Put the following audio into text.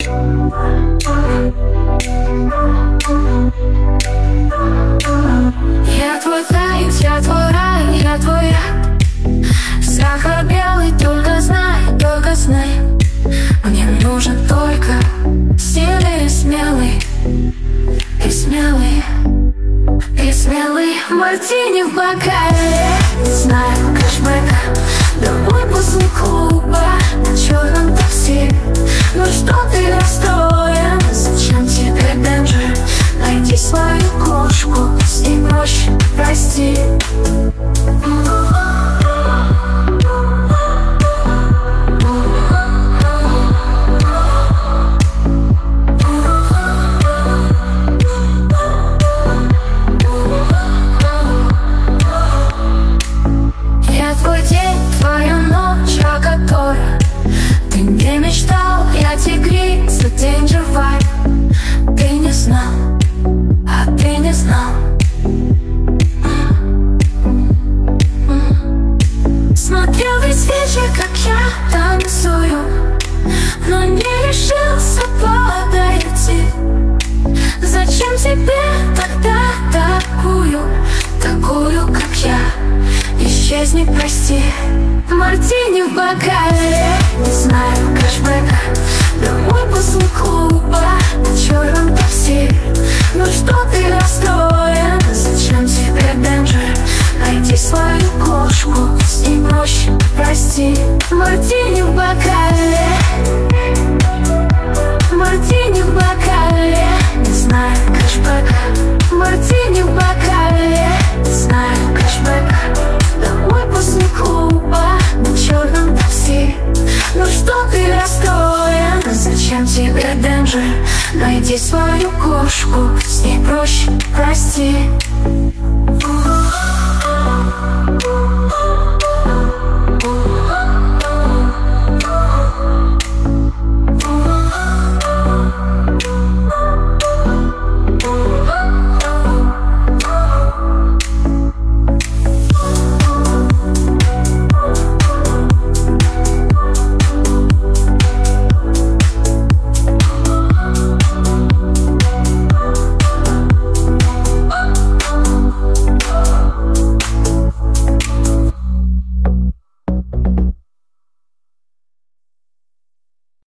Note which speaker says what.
Speaker 1: Я твой заяц, я твой рай, я твой я. Сахар белый, только знай, мне нужен только сильный и смелый, и смелый, и смелый. Мартини в бокале, не знаю кэшбэка, домой после клуба на черном такси. Ну что ты расстроен, зачем тебе денджер? Найди свою кошку, с ней проще прости. Я твой день, твоя ночь, о которой ты не мечтал. Я тигрица, danger vibe. Ты не знал, а ты не знал. Смотрел весь вечер, как я танцую, но не решился подойти. Зачем тебе тогда такую, как я? Исчезни, прости. Мартини в бокале, не знаю кэшбэка, домой после клуба на черном такси. Ну что ты расстроен, зачем тебе денджер? Найди свою кошку, с ней проще прости. Мартини в бокале, мартини в бокале, не знаю кэшбэка. Мартини в бокале, не знаю кэшбэка, домой после клуба на черном такси. Ну что ты расстроен, зачем тебе денджер? Найди свою кошку, с ней проще прости.